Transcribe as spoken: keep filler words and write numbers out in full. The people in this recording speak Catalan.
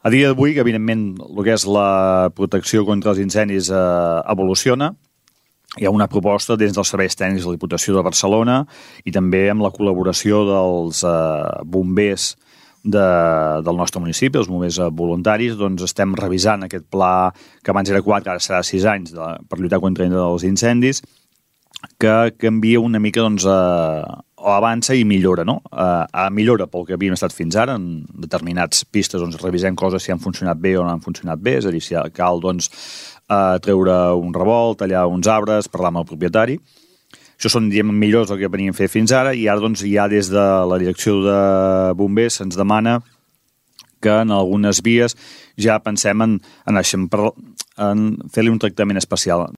A dia d'avui, que evidentment el que és la protecció contra els incendis eh, evoluciona, hi ha una proposta des dels serveis tècnics de la Diputació de Barcelona i també amb la col·laboració dels eh, bombers de, del nostre municipi, els bombers voluntaris, doncs estem revisant aquest pla que abans era quatre, ara serà sis anys de, per lluitar contra els incendis, que canvia una mica, doncs, eh, o avança i millora, no? Eh, millora pel que havíem estat fins ara, en determinats pistes, doncs, revisem coses si han funcionat bé o no han funcionat bé, és a dir, si cal, doncs, eh, treure un revolt, tallar uns arbres, parlar amb el propietari. Això són, diguem, millors del que veníem fer fins ara, i ara, doncs, ja des de la direcció de bombers se'ns demana que en algunes vies ja pensem en, en, en fer-li un tractament especial.